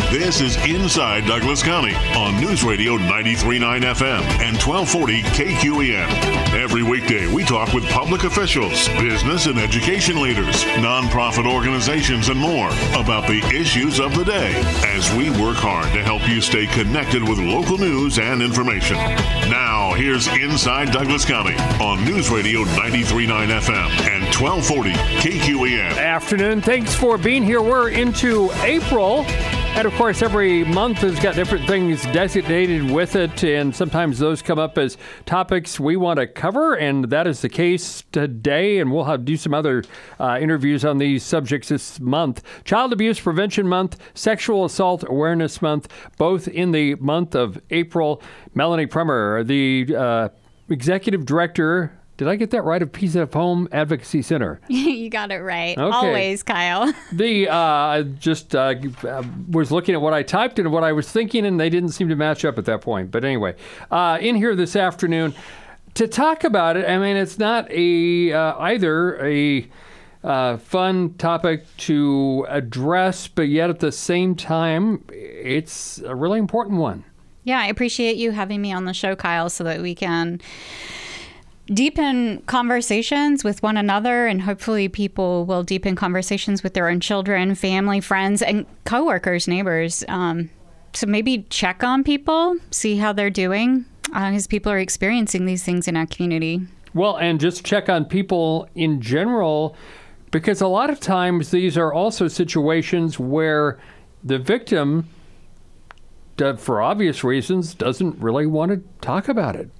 This is Inside Douglas County on News Radio 93.9 FM and 1240 KQEN. Every weekday, we talk with public officials, business and education leaders, nonprofit organizations, and more about the issues of the day as we work hard to help you stay connected with local news and information. Now, here's Inside Douglas County on News Radio 93.9 FM and 1240 KQEN. Afternoon. Thanks for being here. We're into April. And of course, every month has got different things designated with it, and sometimes those come up as topics we want to cover, and that is the case today, and we'll do some other interviews on these subjects this month. Child Abuse Prevention Month, Sexual Assault Awareness Month, both in the month of April. Melanie Prummer, the Executive Director, did I get that right, of Peace at Home Advocacy Center? You got it right. Okay. Always, Kyle. Was looking at what I typed and what I was thinking, and they didn't seem to match up at that point. But anyway, in here this afternoon to talk about it. I mean, it's not either a fun topic to address, but yet at the same time, it's a really important one. Yeah, I appreciate you having me on the show, Kyle, so that we can deepen conversations with one another, and hopefully people will deepen conversations with their own children, family, friends, and coworkers, neighbors. So maybe check on people, see how they're doing, as people are experiencing these things in our community. Well, and just check on people in general, because a lot of times these are also situations where the victim, for obvious reasons, doesn't really want to talk about it.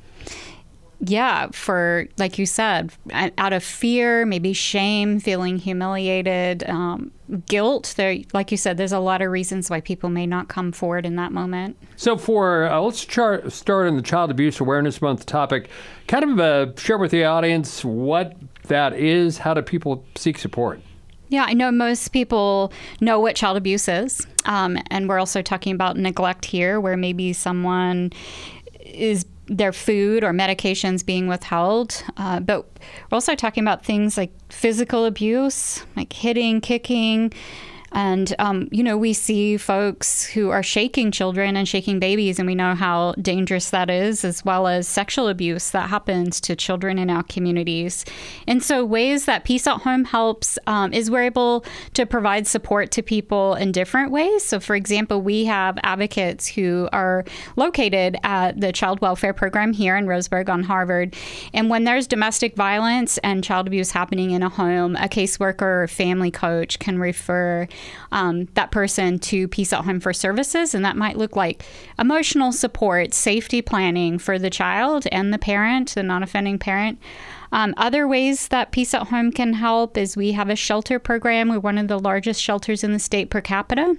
Yeah, for, like you said, out of fear, maybe shame, feeling humiliated, guilt. Like you said, there's a lot of reasons why people may not come forward in that moment. So let's start on the Child Abuse Awareness Month topic. Kind of share with the audience what that is. How do people seek support? Yeah, I know most people know what child abuse is. And we're also talking about neglect here, where maybe someone is their food or medications being withheld. But we're also talking about things like physical abuse, like hitting, kicking. And, we see folks who are shaking children and shaking babies, and we know how dangerous that is, as well as sexual abuse that happens to children in our communities. And so ways that Peace at Home helps is we're able to provide support to people in different ways. So, for example, we have advocates who are located at the Child Welfare Program here in Roseburg on Harvard. And when there's domestic violence and child abuse happening in a home, a caseworker or family coach can refer that person to Peace at Home for services, and that might look like emotional support, safety planning for the child and the parent, the non-offending parent. Other ways that Peace at Home can help is we have a shelter program. We're one of the largest shelters in the state per capita.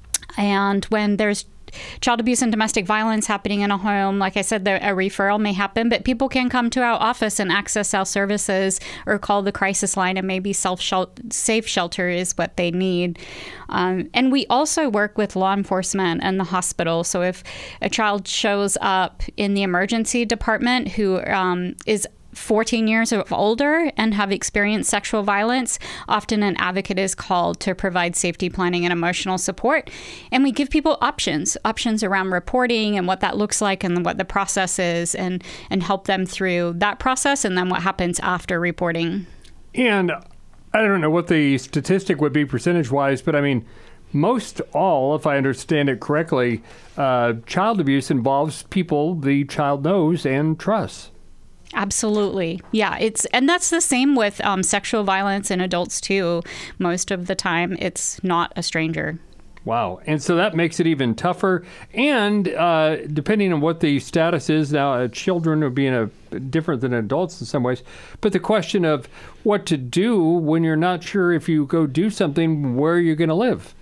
And when there's child abuse and domestic violence happening in a home, like I said, a referral may happen, but people can come to our office and access our services or call the crisis line, and maybe safe shelter is what they need. And we also work with law enforcement and the hospital. So if a child shows up in the emergency department who is 14 years or older and have experienced sexual violence, often an advocate is called to provide safety planning and emotional support. And we give people options around reporting and what that looks like and what the process is, and help them through that process and then what happens after reporting. And I don't know what the statistic would be percentage-wise, but I mean, most all, if I understand it correctly, child abuse involves people the child knows and trusts. Absolutely. Yeah, and that's the same with sexual violence in adults too. Most of the time, it's not a stranger. Wow. And so that makes it even tougher. And depending on what the status is now, children are being different than adults in some ways. But the question of what to do when you're not sure if you go do something, where you're going to live.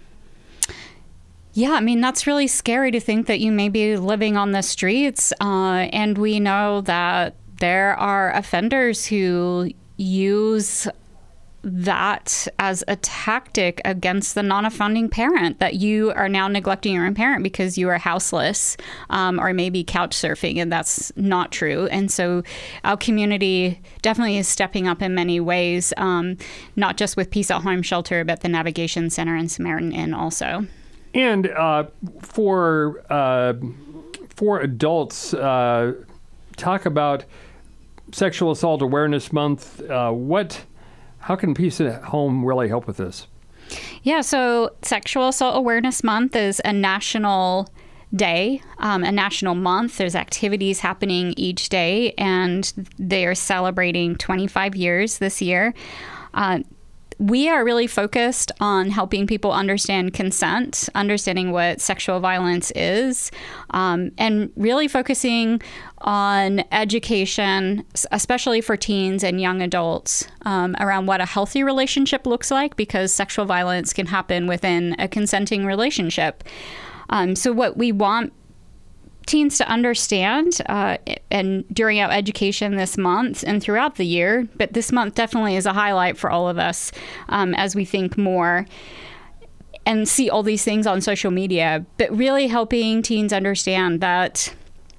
Yeah, I mean, that's really scary to think that you may be living on the streets. And we know that there are offenders who use that as a tactic against the non-offending parent, that you are now neglecting your own parent because you are houseless or maybe couch surfing, and that's not true. And so our community definitely is stepping up in many ways, not just with Peace at Home Shelter, but the Navigation Center and Samaritan Inn also. And for adults, talk about Sexual Assault Awareness Month. How can Peace at Home really help with this? Yeah, so Sexual Assault Awareness Month is a national day, a national month. There's activities happening each day, and they are celebrating 25 years this year. We are really focused on helping people understand consent, understanding what sexual violence is, and really focusing on education, especially for teens and young adults, around what a healthy relationship looks like, because sexual violence can happen within a consenting relationship. So what we want teens to understand, and during our education this month and throughout the year, but this month definitely is a highlight for all of us, as we think more and see all these things on social media, but really helping teens understand that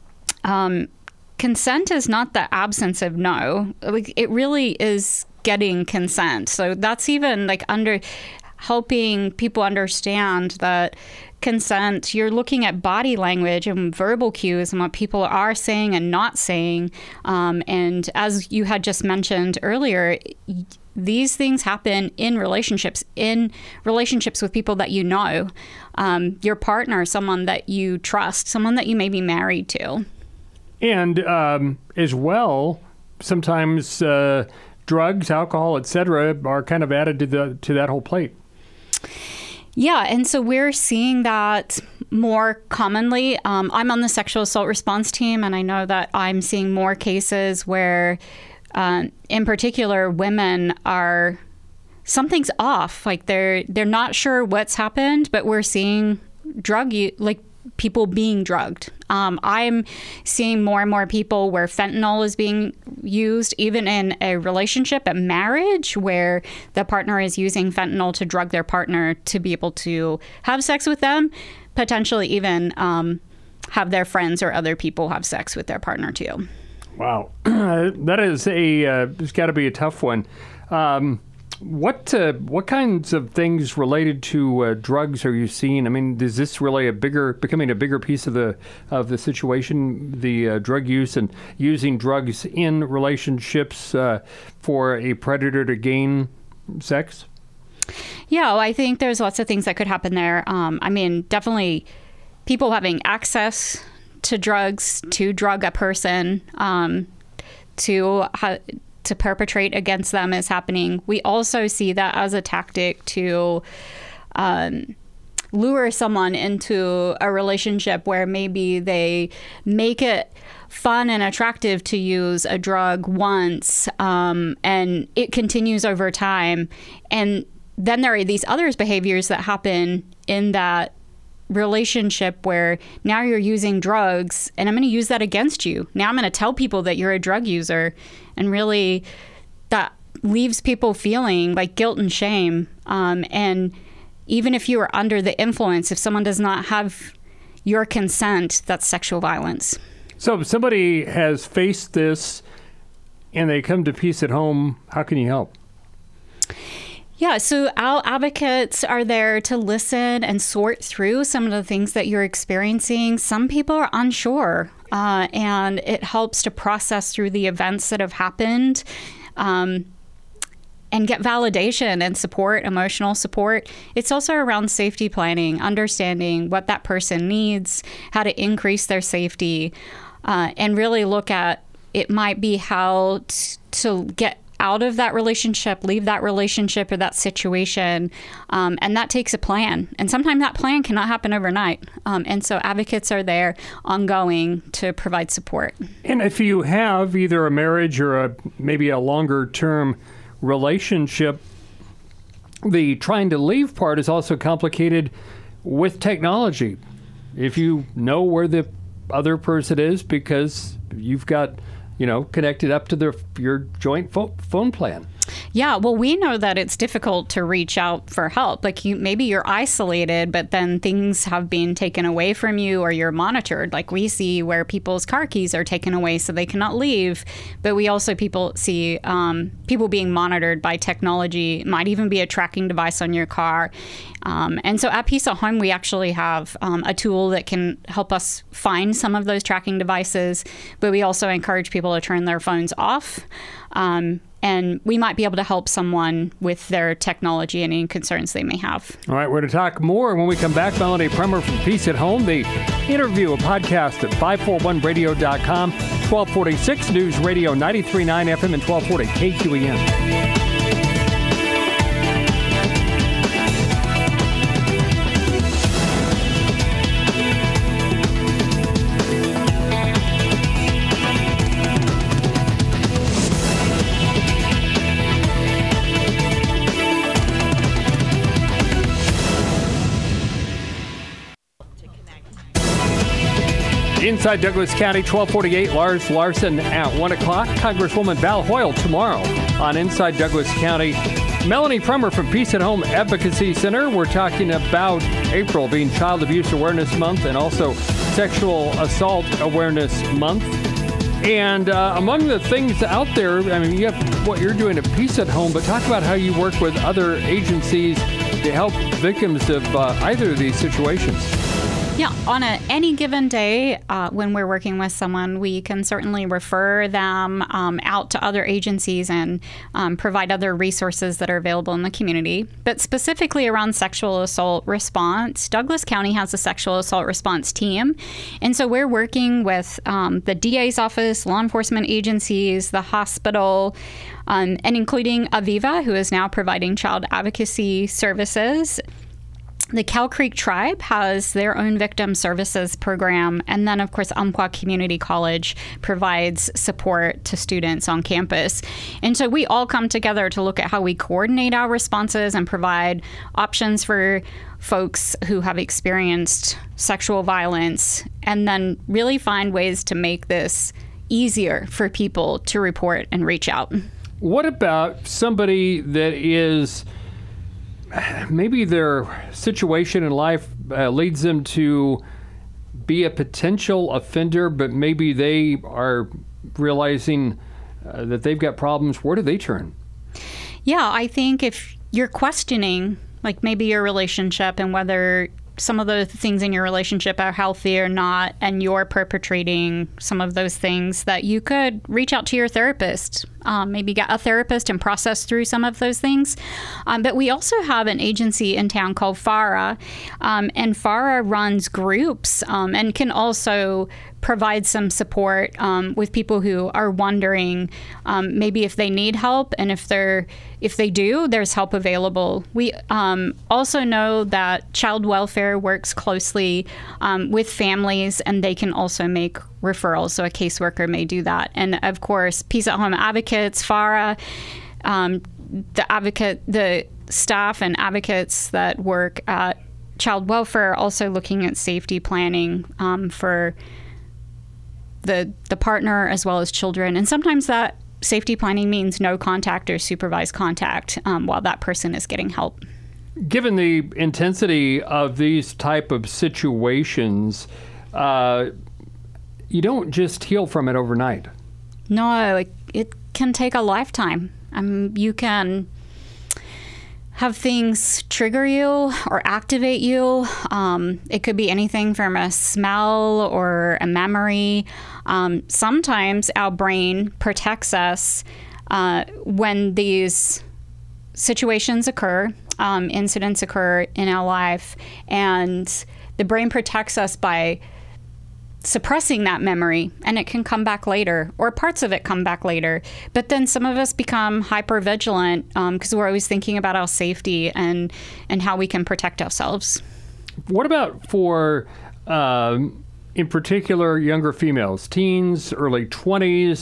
consent is not the absence of no. Like, it really is getting consent. So that's even like helping people understand that consent, you're looking at body language and verbal cues and what people are saying and not saying. And as you had just mentioned earlier, these things happen in relationships with people that you know, your partner, someone that you trust, someone that you may be married to. And as well, sometimes drugs, alcohol, etc., are kind of added to that whole plate. Yeah, and so we're seeing that more commonly. I'm on the sexual assault response team, and I know that I'm seeing more cases where, in particular, women something's off. Like they're not sure what's happened, but we're seeing people being drugged. I'm seeing more and more people where fentanyl is being used, even in a relationship, a marriage, where the partner is using fentanyl to drug their partner to be able to have sex with them, potentially even have their friends or other people have sex with their partner too. Wow. That is it's got to be a tough one. What kinds of things related to drugs are you seeing? I mean, is this really becoming a bigger piece of the situation, the drug use and using drugs in relationships for a predator to gain sex? Yeah, well, I think there's lots of things that could happen there. I mean, definitely people having access to drugs, to drug a person, to perpetrate against them is happening. We also see that as a tactic to lure someone into a relationship where maybe they make it fun and attractive to use a drug once, and it continues over time. And then there are these other behaviors that happen in that relationship where now you're using drugs and I'm going to use that against you. Now I'm going to tell people that you're a drug user, and really that leaves people feeling like guilt and shame. And even if you are under the influence, if someone does not have your consent, that's sexual violence. So if somebody has faced this and they come to Peace at Home, how can you help? Yeah, so our advocates are there to listen and sort through some of the things that you're experiencing. Some people are unsure, and it helps to process through the events that have happened, and get validation and support, emotional support. It's also around safety planning, understanding what that person needs, how to increase their safety, and really look at, it might be how to get out of that relationship, leave that relationship or that situation. And that takes a plan. And sometimes that plan cannot happen overnight. And so advocates are there ongoing to provide support. And if you have either a marriage or maybe a longer term relationship, the trying to leave part is also complicated with technology. If you know where the other person is because you've got connected up to your joint phone plan. Yeah, well, we know that it's difficult to reach out for help. Like maybe you're isolated, but then things have been taken away from you or you're monitored. Like we see where people's car keys are taken away so they cannot leave. But we also see people being monitored by technology. It might even be a tracking device on your car. And so at Peace at Home, we actually have a tool that can help us find some of those tracking devices. But we also encourage people to turn their phones off. And we might be able to help someone with their technology and any concerns they may have. All right, we're going to talk more when we come back. Melanie Premer from Peace at Home. The interview, a podcast at 541radio.com, 1246 News Radio 93.9 FM and 1240 KQEN. Inside Douglas County, 1248, Lars Larson at 1 o'clock. Congresswoman Val Hoyle tomorrow on Inside Douglas County. Melanie Premer from Peace at Home Advocacy Center. We're talking about April being Child Abuse Awareness Month and also Sexual Assault Awareness Month. And among the things out there, I mean, you have what you're doing at Peace at Home, but talk about how you work with other agencies to help victims of either of these situations. Yeah, on any given day, when we're working with someone, we can certainly refer them out to other agencies and provide other resources that are available in the community. But specifically around sexual assault response, Douglas County has a sexual assault response team. And so we're working with the DA's office, law enforcement agencies, the hospital, and including Aviva, who is now providing child advocacy services. The Cow Creek Tribe has their own victim services program. And then, of course, Umpqua Community College provides support to students on campus. And so we all come together to look at how we coordinate our responses and provide options for folks who have experienced sexual violence, and then really find ways to make this easier for people to report and reach out. What about somebody that is... maybe their situation in life leads them to be a potential offender, but maybe they are realizing that they've got problems. Where do they turn? Yeah, I think if you're questioning, like maybe your relationship and whether some of the things in your relationship are healthy or not, and you're perpetrating some of those things, that you could reach out to your therapist, maybe get a therapist and process through some of those things. But we also have an agency in town called FARA, and FARA runs groups and can also provide some support with people who are wondering maybe if they need help, and if they do, there's help available. We also know that child welfare works closely with families, and they can also make referrals, so a caseworker may do that. And of course, Peace at Home advocates, FARA, the staff and advocates that work at child welfare, also looking at safety planning for the partner as well as children. And sometimes that safety planning means no contact or supervised contact while that person is getting help. Given the intensity of these type of situations, you don't just heal from it overnight. No, it can take a lifetime. You can have things trigger you or activate you. It could be anything from a smell or a memory. Sometimes our brain protects us when these situations occur, incidents occur in our life, and the brain protects us by suppressing that memory, and it can come back later, or parts of it come back later. But then some of us become hypervigilant because we're always thinking about our safety and how we can protect ourselves. What about for, in particular, younger females, teens, early 20s?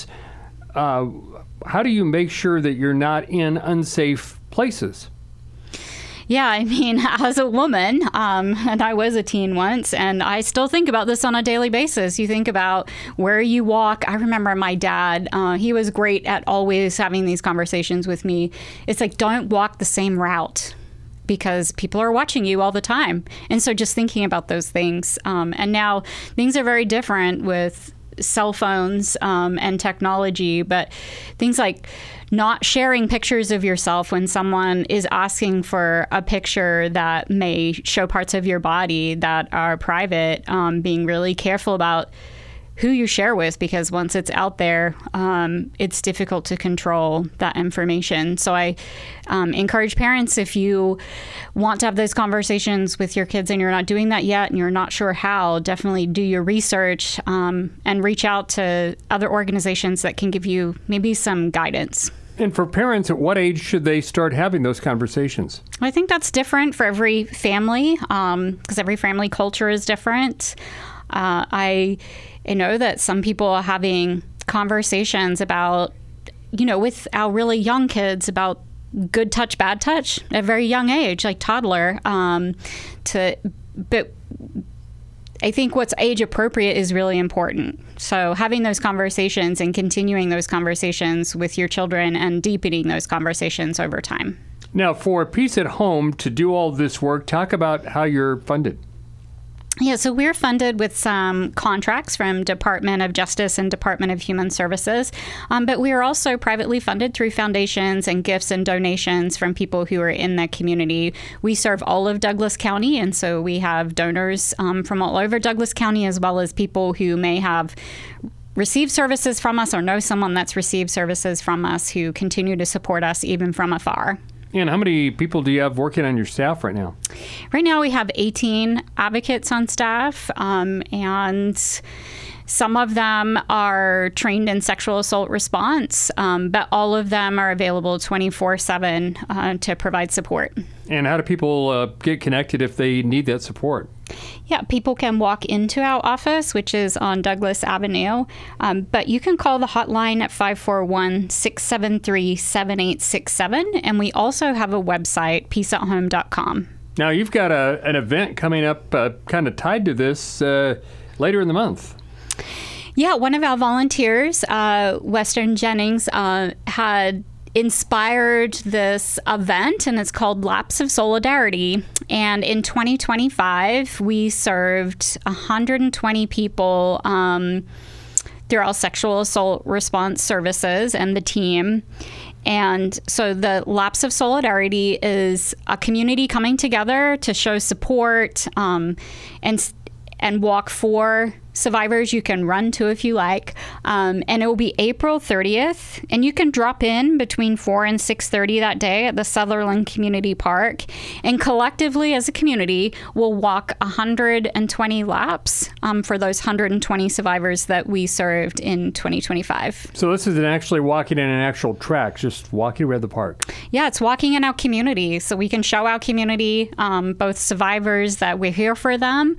How do you make sure that you're not in unsafe places? Yeah, I mean, as a woman, and I was a teen once, and I still think about this on a daily basis. You think about where you walk. I remember my dad, he was great at always having these conversations with me. It's like, don't walk the same route, because people are watching you all the time. And so just thinking about those things. And now things are very different with cell phones and technology, but things like not sharing pictures of yourself when someone is asking for a picture that may show parts of your body that are private, being really careful about who you share with, because once it's out there, it's difficult to control that information. So I encourage parents, if you want to have those conversations with your kids and you're not doing that yet and you're not sure how, definitely do your research and reach out to other organizations that can give you maybe some guidance. And for parents, at what age should they start having those conversations? I think that's different for every family, because every family culture is different. I know that some people are having conversations about, with our really young kids about good touch, bad touch at a very young age, like toddler. But I think what's age appropriate is really important. So having those conversations and continuing those conversations with your children and deepening those conversations over time. Now, for Peace at Home to do all this work, talk about how you're funded. Yeah, so we're funded with some contracts from Department of Justice and Department of Human Services, but we are also privately funded through foundations and gifts and donations from people who are in the community. We serve all of Douglas County, and so we have donors from all over Douglas County, as well as people who may have received services from us or know someone that's received services from us who continue to support us even from afar. And how many people do you have working on your staff right now? Right now we have 18 advocates on staff, and some of them are trained in sexual assault response, but all of them are available 24/7 to provide support. And how do people get connected if they need that support? Yeah, people can walk into our office, which is on Douglas Avenue, but you can call the hotline at 541-673-7867, and we also have a website, peaceathome.com. Now, you've got an event coming up kind of tied to this later in the month. Yeah, one of our volunteers, Western Jennings, had inspired this event, and it's called Laps of Solidarity. And in 2025, we served 120 people through our sexual assault response services and the team. And so the Laps of Solidarity is a community coming together to show support and walk for survivors. You can run to if you like. And it will be April 30th. And you can drop in between 4 and 6:30 that day at the Sutherland Community Park. And collectively as a community, we'll walk 120 laps for those 120 survivors that we served in 2025. So this isn't actually walking in an actual track, just walking around the park. Yeah, it's walking in our community. So we can show our community, both survivors, that we're here for them,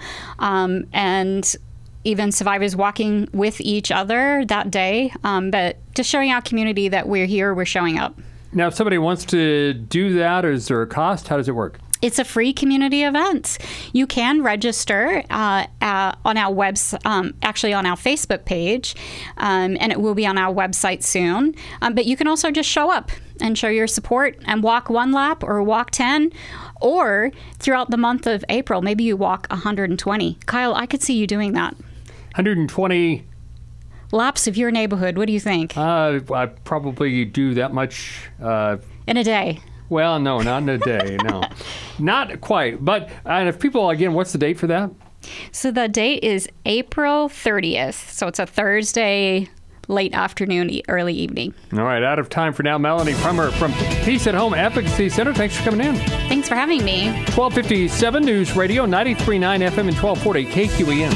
and even survivors walking with each other that day, but just showing our community that we're here, we're showing up. Now, if somebody wants to do that, is there a cost? How does it work? It's a free community event. You can register on our actually on our Facebook page, and it will be on our website soon. But you can also just show up and show your support and walk 1 lap or walk 10, or throughout the month of April, maybe you walk 120. Kyle, I could see you doing that. 120 laps of your neighborhood. What do you think? I probably do that much. In a day? Well, no, not in a day, no. Not quite. But and if people, again, what's the date for that? So the date is April 30th. So it's a Thursday, late afternoon, early evening. All right, out of time for now. Melanie Prummer from Peace at Home Advocacy Center. Thanks for coming in. Thanks for having me. 1257 News Radio, 93.9 FM and 1240 KQEN.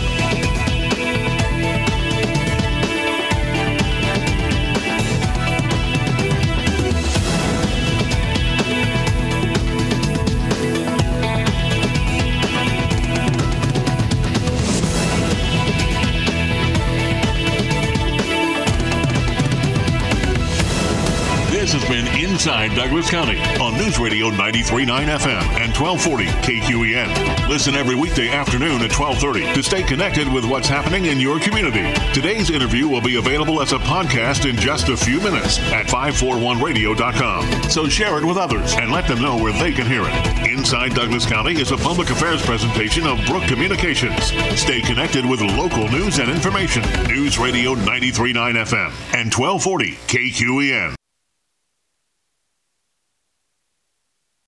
This has been Inside Douglas County on News Radio 93.9 FM and 1240 KQEN. Listen every weekday afternoon at 12:30 to stay connected with what's happening in your community. Today's interview will be available as a podcast in just a few minutes at 541radio.com. So share it with others and let them know where they can hear it. Inside Douglas County is a public affairs presentation of Brook Communications. Stay connected with local news and information. News Radio 93.9 FM and 1240 KQEN.